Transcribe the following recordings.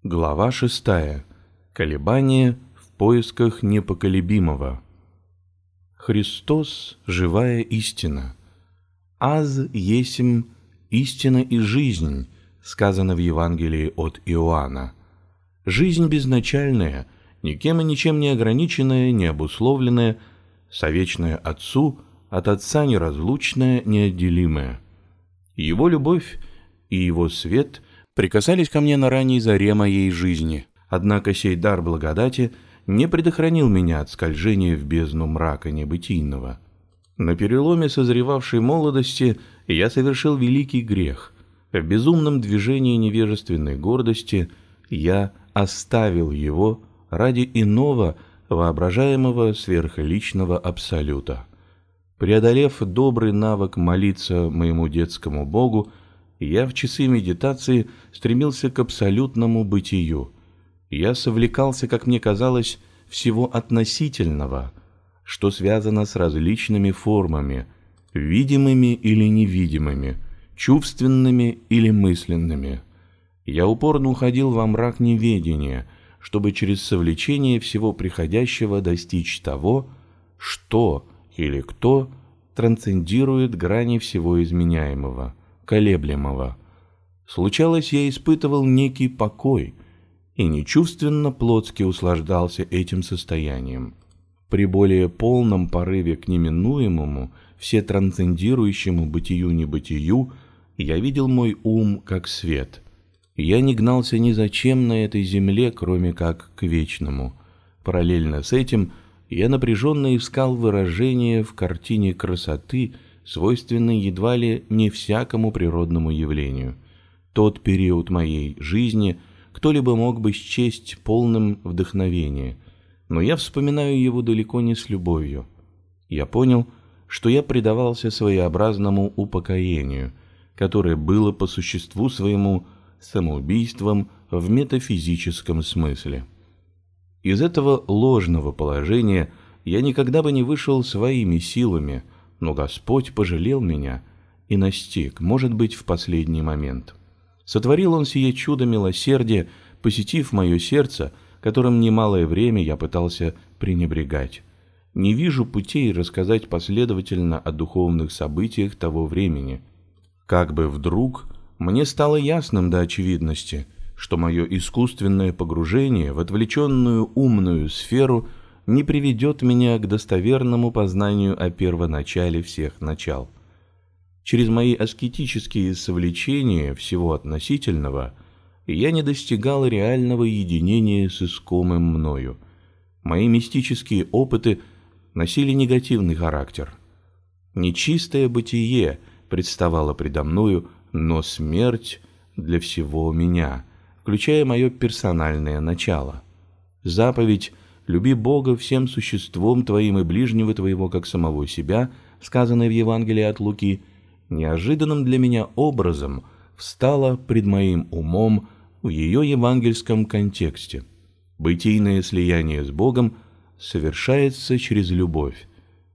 Глава 6. Колебания в поисках непоколебимого. Христос – живая истина. «Аз есмь истина и жизнь», сказано в Евангелии от Иоанна. Жизнь безначальная, никем и ничем не ограниченная, не обусловленная, совечная Отцу, от Отца неразлучная, неотделимая. Его любовь и Его свет – прикасались ко мне на ранней заре моей жизни, однако сей дар благодати не предохранил меня от скольжения в бездну мрака небытийного. На переломе созревавшей молодости я совершил великий грех. В безумном движении невежественной гордости я оставил его ради иного, воображаемого сверхличного абсолюта. Преодолев добрый навык молиться моему детскому Богу, я в часы медитации стремился к абсолютному бытию. Я совлекался, как мне казалось, всего относительного, что связано с различными формами, видимыми или невидимыми, чувственными или мысленными. Я упорно уходил во мрак неведения, чтобы через совлечение всего приходящего достичь того, что или кто трансцендирует грани всего изменяемого, колеблемого. Случалось, я испытывал некий покой и нечувственно плотски услаждался этим состоянием. При более полном порыве к неминуемому, всетрансцендирующему бытию-небытию я видел мой ум как свет. Я не гнался ни за чем на этой земле, кроме как к вечному. Параллельно с этим я напряженно искал выражение в картине красоты, свойственной едва ли не всякому природному явлению. Тот период моей жизни кто-либо мог бы счесть полным вдохновения, но я вспоминаю его далеко не с любовью. Я понял, что я предавался своеобразному упокоению, которое было по существу своему самоубийством в метафизическом смысле. Из этого ложного положения я никогда бы не вышел своими силами, но Господь пожалел меня и настиг, может быть, в последний момент. Сотворил Он сие чудо милосердия, посетив мое сердце, которым немалое время я пытался пренебрегать. Не вижу путей рассказать последовательно о духовных событиях того времени. Как бы вдруг мне стало ясным до очевидности, что мое искусственное погружение в отвлеченную умную сферу не приведет меня к достоверному познанию о первоначале всех начал. Через мои аскетические совлечения всего относительного я не достигал реального единения с искомым мною. Мои мистические опыты носили негативный характер. Нечистое бытие представало предо мною, но смерть для всего меня, включая мое персональное начало. Заповедь «Люби Бога всем существом твоим и ближнего твоего, как самого себя», сказанное в Евангелии от Луки, неожиданным для меня образом встала пред моим умом в ее евангельском контексте. Бытийное слияние с Богом совершается через любовь.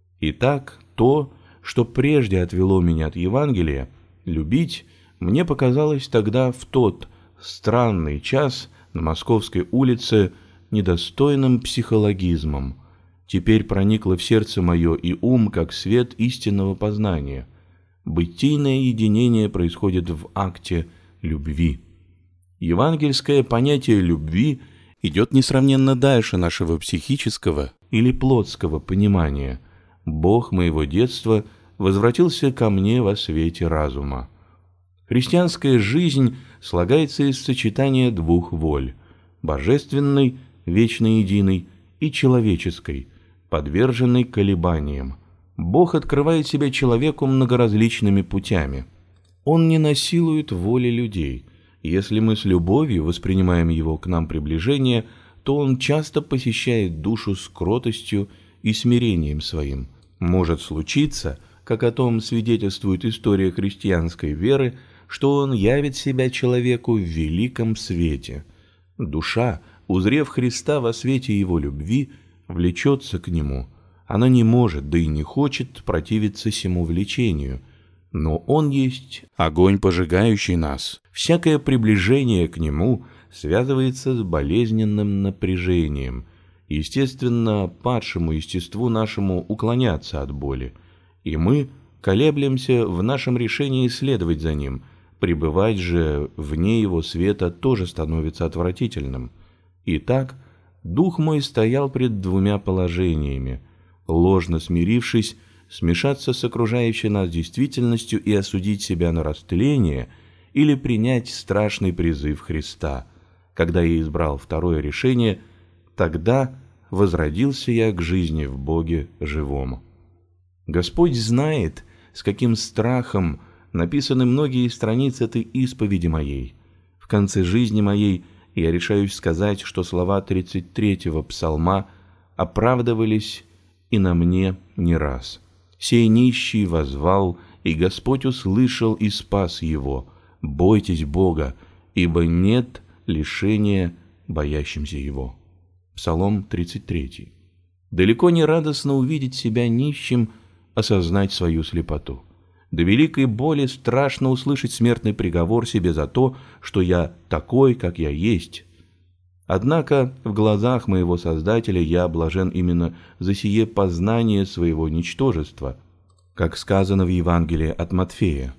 Итак, то, что прежде отвело меня от Евангелия, любить, мне показалось тогда в тот странный час на Московской улице недостойным психологизмом, теперь проникло в сердце мое и ум, как свет истинного познания. Бытийное единение происходит в акте любви. Евангельское понятие любви идет несравненно дальше нашего психического или плотского понимания. Бог моего детства возвратился ко мне во свете разума. Христианская жизнь слагается из сочетания двух воль – божественной, вечно единой, и человеческой, подверженной колебаниям. Бог открывает себя человеку многоразличными путями. Он не насилует воли людей. Если мы с любовью воспринимаем его к нам приближение, то он часто посещает душу с кротостью и смирением своим. Может случиться, как о том свидетельствует история христианской веры, что он явит себя человеку в великом свете. Душа, узрев Христа во свете его любви, влечется к нему. Она не может, да и не хочет противиться сему влечению. Но он есть огонь, пожигающий нас. Всякое приближение к нему связывается с болезненным напряжением. Естественно, падшему естеству нашему уклоняться от боли, и мы колеблемся в нашем решении следовать за ним. Пребывать же вне его света тоже становится отвратительным. Итак, дух мой стоял пред двумя положениями: ложно смирившись, смешаться с окружающей нас действительностью и осудить себя на растление, или принять страшный призыв Христа. Когда я избрал второе решение, тогда возродился я к жизни в Боге живом. Господь знает, с каким страхом написаны многие страницы этой исповеди моей. В конце жизни моей я решаюсь сказать, что слова 33-го псалма оправдывались и на мне не раз. «Сей нищий воззвал, и Господь услышал и спас его. Бойтесь Бога, ибо нет лишения боящимся Его». Псалом 33. Далеко не радостно увидеть себя нищим, осознать свою слепоту. До великой боли страшно услышать смертный приговор себе за то, что я такой, как я есть. Однако в глазах моего Создателя я блажен именно за сие познание своего ничтожества, как сказано в Евангелии от Матфея.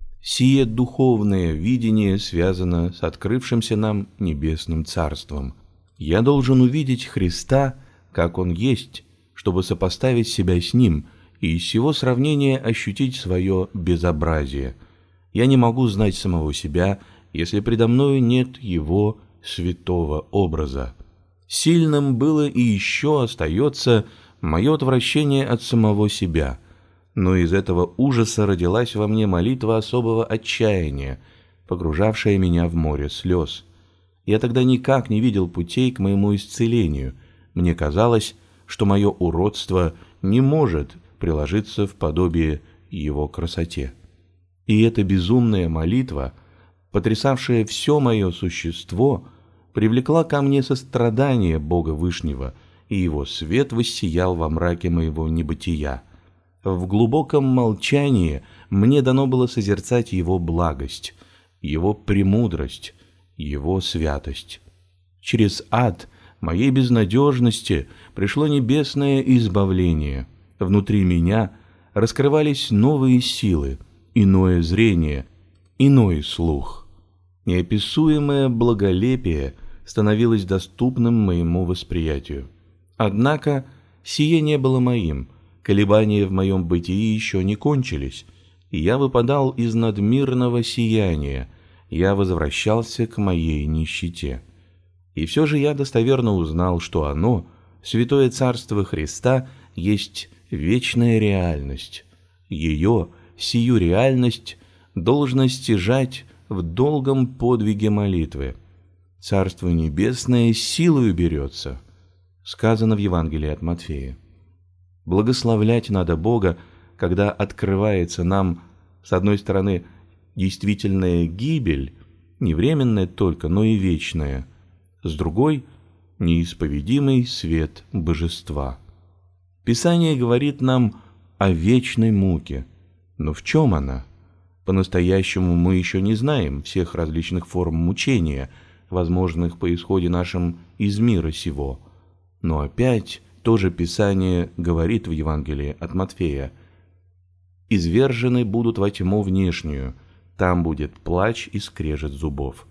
Сие духовное видение связано с открывшимся нам небесным царством. Я должен увидеть Христа, как Он есть, чтобы сопоставить себя с Ним и из сего сравнения ощутить свое безобразие. Я не могу знать самого себя, если предо мною нет Его святого образа. Сильным было и еще остается мое отвращение от самого себя, но из этого ужаса родилась во мне молитва особого отчаяния, погружавшая меня в море слез. Я тогда никак не видел путей к моему исцелению. Мне казалось, что мое уродство не может приложиться в подобие его красоте. И эта безумная молитва, потрясавшая все мое существо, привлекла ко мне сострадание Бога Вышнего, и его свет воссиял во мраке моего небытия. В глубоком молчании мне дано было созерцать его благость, его премудрость, его святость. Через ад моей безнадежности пришло небесное избавление. Внутри меня раскрывались новые силы, иное зрение, иной слух. Неописуемое благолепие становилось доступным моему восприятию. Однако сие не было моим, колебания в моем бытии еще не кончились, и я выпадал из надмирного сияния, я возвращался к моей нищете. И все же я достоверно узнал, что оно, Святое Царство Христа, есть вечная реальность. Ее, сию реальность, должно стяжать в долгом подвиге молитвы. Царство Небесное силою берется, сказано в Евангелии от Матфея. Благословлять надо Бога, когда открывается нам, с одной стороны, действительная гибель, не временная только, но и вечная, с другой – неисповедимый свет божества. Писание говорит нам о вечной муке, но в чем она? По-настоящему мы еще не знаем всех различных форм мучения, возможных по исходе нашим из мира сего. Но опять тоже Писание говорит в Евангелии от Матфея: «Извержены будут во тьму внешнюю, там будет плач и скрежет зубов».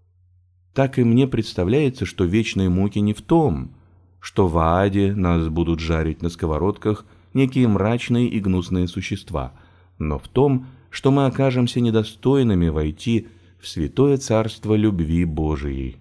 Так и мне представляется, что вечные муки не в том, что в аде нас будут жарить на сковородках некие мрачные и гнусные существа, но в том, что мы окажемся недостойными войти в святое царство любви Божией.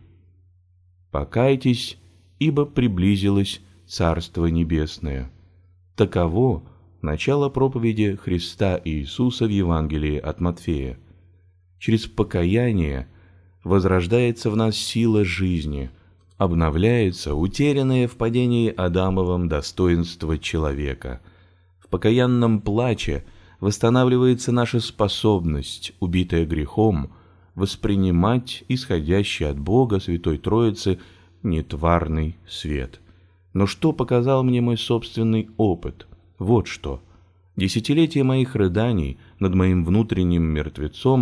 «Покайтесь, ибо приблизилось Царство Небесное». Таково начало проповеди Христа Иисуса в Евангелии от Матфея. Через покаяние возрождается в нас сила жизни, обновляется утерянное в падении Адамовом достоинство человека. В покаянном плаче восстанавливается наша способность, убитая грехом, воспринимать исходящий от Бога Святой Троицы нетварный свет. Но что показал мне мой собственный опыт? Вот что. Десятилетия моих рыданий над моим внутренним мертвецом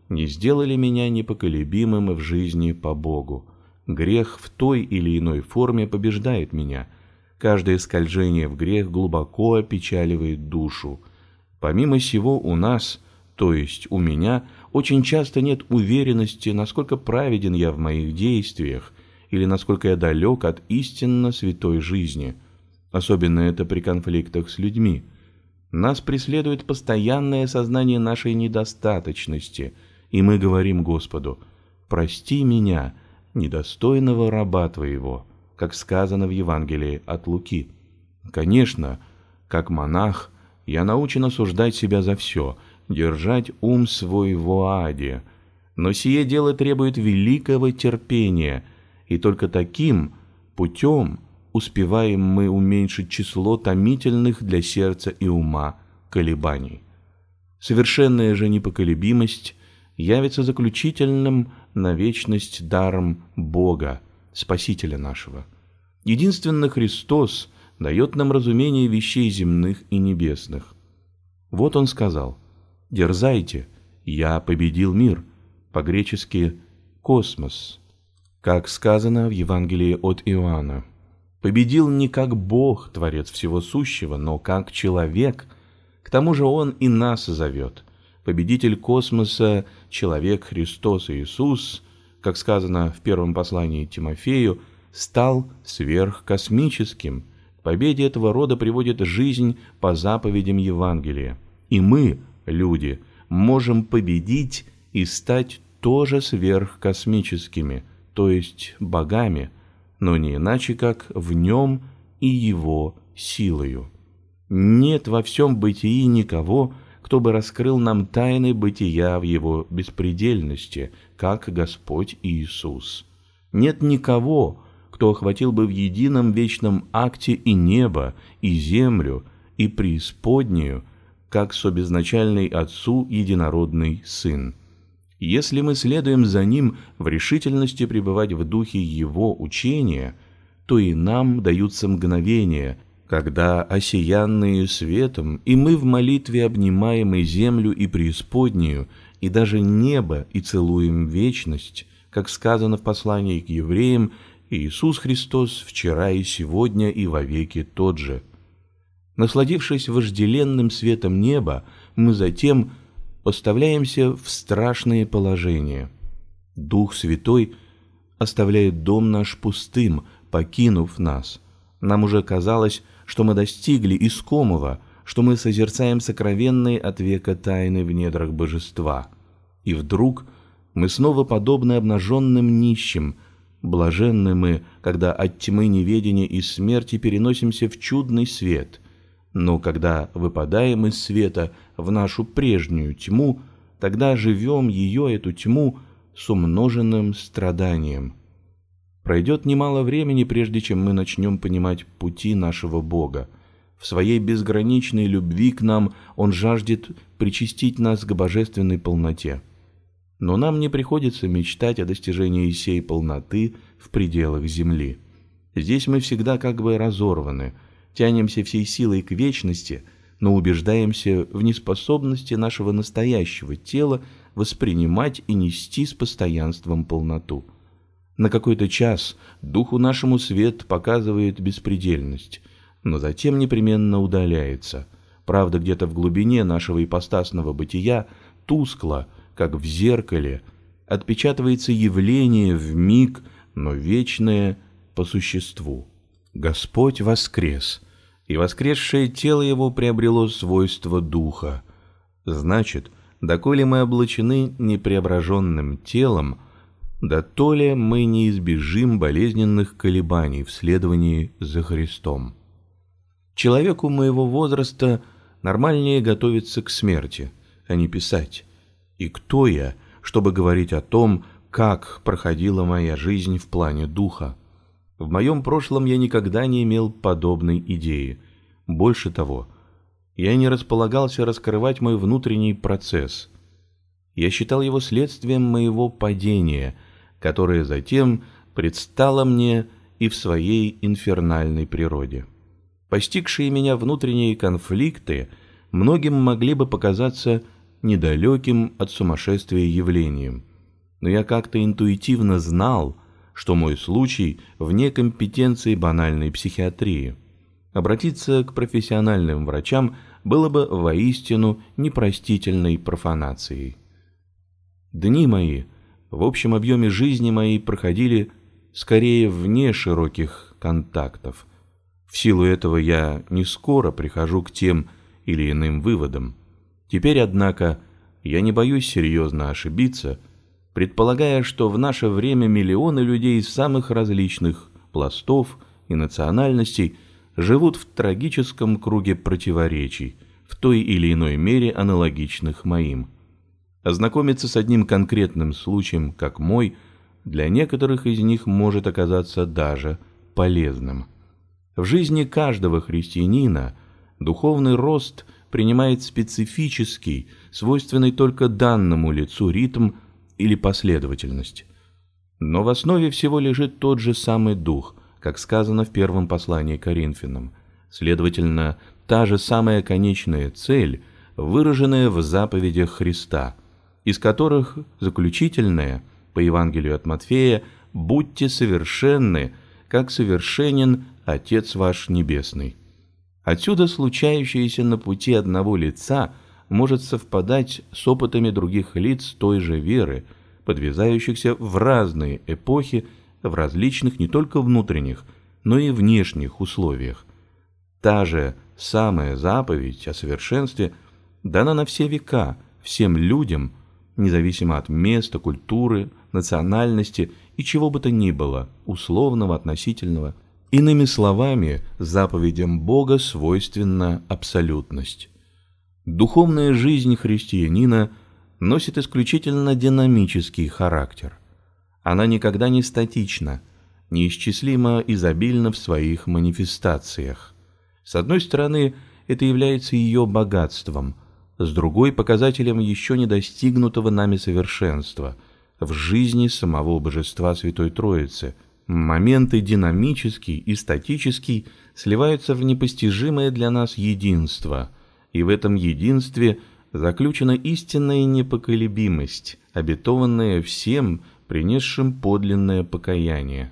не сделали меня непоколебимым в жизни по Богу. Грех в той или иной форме побеждает меня. Каждое скольжение в грех глубоко опечаливает душу. Помимо сего у нас, то есть у меня, очень часто нет уверенности, насколько праведен я в моих действиях или насколько я далек от истинно святой жизни. Особенно это при конфликтах с людьми. Нас преследует постоянное сознание нашей недостаточности, и мы говорим Господу: «Прости меня, недостойного раба Твоего», как сказано в Евангелии от Луки. Конечно, как монах, я научен осуждать себя за все, держать ум свой в оаде, но сие дело требует великого терпения, и только таким путем успеваем мы уменьшить число томительных для сердца и ума колебаний. Совершенная же непоколебимость явится заключительным на вечность даром Бога, Спасителя нашего. Единственно Христос дает нам разумение вещей земных и небесных. Вот Он сказал: «Дерзайте, я победил мир», по-гречески «космос», как сказано в Евангелии от Иоанна. Победил не как Бог, Творец всего сущего, но как человек. К тому же Он и нас зовет. Победитель космоса, человек Христос Иисус, как сказано в первом послании Тимофею, стал сверхкосмическим. К победе этого рода приводит жизнь по заповедям Евангелия. И мы, люди, можем победить и стать тоже сверхкосмическими, то есть богами, но не иначе, как в Нем и Его силою. Нет во всем бытии никого, кто бы раскрыл нам тайны бытия в Его беспредельности, как Господь Иисус. Нет никого, кто охватил бы в едином вечном акте и небо, и землю, и преисподнюю, как собезначальный Отцу единородный Сын. Если мы следуем за Ним в решительности пребывать в духе Его учения, то и нам даются мгновения, когда, осиянные светом, и мы в молитве обнимаем и землю, и преисподнюю, и даже небо, и целуем вечность, как сказано в послании к евреям: «Иисус Христос вчера и сегодня и вовеки тот же». Насладившись вожделенным светом неба, мы затем поставляемся в страшные положения. Дух Святой оставляет дом наш пустым, покинув нас. Нам уже казалось, что мы достигли искомого, что мы созерцаем сокровенные от века тайны в недрах божества. И вдруг мы снова подобны обнаженным нищим. Блаженны мы, когда от тьмы неведения и смерти переносимся в чудный свет. Но когда выпадаем из света в нашу прежнюю тьму, тогда живем ее, эту тьму, с умноженным страданием. Пройдет немало времени, прежде чем мы начнем понимать пути нашего Бога. В своей безграничной любви к нам Он жаждет причастить нас к божественной полноте. Но нам не приходится мечтать о достижении сей полноты в пределах земли. Здесь мы всегда как бы разорваны, тянемся всей силой к вечности, но убеждаемся в неспособности нашего настоящего тела воспринимать и нести с постоянством полноту. На какой-то час духу нашему свет показывает беспредельность, но затем непременно удаляется. Правда, где-то в глубине нашего ипостасного бытия тускло, как в зеркале, отпечатывается явление в миг, но вечное по существу. Господь воскрес, и воскресшее тело Его приобрело свойство духа. Значит, доколе мы облачены непреображенным телом, да то ли мы не избежим болезненных колебаний в следовании за Христом. Человеку моего возраста нормальнее готовиться к смерти, а не писать. И кто я, чтобы говорить о том, как проходила моя жизнь в плане духа? В моем прошлом я никогда не имел подобной идеи. Больше того, я не располагался раскрывать мой внутренний процесс. Я считал его следствием моего падения, которое затем предстало мне и в своей инфернальной природе. Постигшие меня внутренние конфликты многим могли бы показаться недалеким от сумасшествия явлением. Но я как-то интуитивно знал, что мой случай вне компетенции банальной психиатрии. Обратиться к профессиональным врачам было бы воистину непростительной профанацией. Дни мои, в общем объеме жизни моей, проходили скорее вне широких контактов. В силу этого я не скоро прихожу к тем или иным выводам. Теперь, однако, я не боюсь серьезно ошибиться, предполагая, что в наше время миллионы людей из самых различных пластов и национальностей живут в трагическом круге противоречий, в той или иной мере аналогичных моим. Ознакомиться с одним конкретным случаем, как мой, для некоторых из них может оказаться даже полезным. В жизни каждого христианина духовный рост принимает специфический, свойственный только данному лицу ритм или последовательность. Но в основе всего лежит тот же самый дух, как сказано в первом послании к Коринфянам. Следовательно, та же самая конечная цель, выраженная в заповедях Христа, из которых заключительная, по Евангелию от Матфея, «Будьте совершенны, как совершенен Отец ваш Небесный». Отсюда случающееся на пути одного лица может совпадать с опытами других лиц той же веры, подвязающихся в разные эпохи, в различных не только внутренних, но и внешних условиях. Та же самая заповедь о совершенстве дана на все века, всем людям, независимо от места, культуры, национальности и чего бы то ни было, условного, относительного. Иными словами, заповедям Бога свойственна абсолютность. Духовная жизнь христианина носит исключительно динамический характер. Она никогда не статична, неисчислимо изобильна в своих манифестациях. С одной стороны, это является ее богатством, с другой – показателем еще не достигнутого нами совершенства в жизни самого Божества Святой Троицы. Моменты динамический и статический сливаются в непостижимое для нас единство, и в этом единстве заключена истинная непоколебимость, обетованная всем, принесшим подлинное покаяние.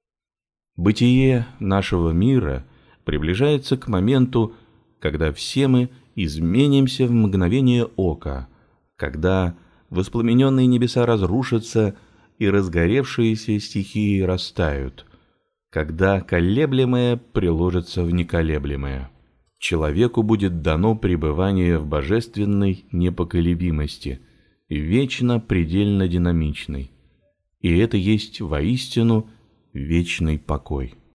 Бытие нашего мира приближается к моменту, когда все мы изменимся в мгновение ока, когда воспламененные небеса разрушатся и разгоревшиеся стихии растают, когда колеблемое приложится в неколеблемое. Человеку будет дано пребывание в божественной непоколебимости, вечно предельно динамичной. И это есть воистину вечный покой.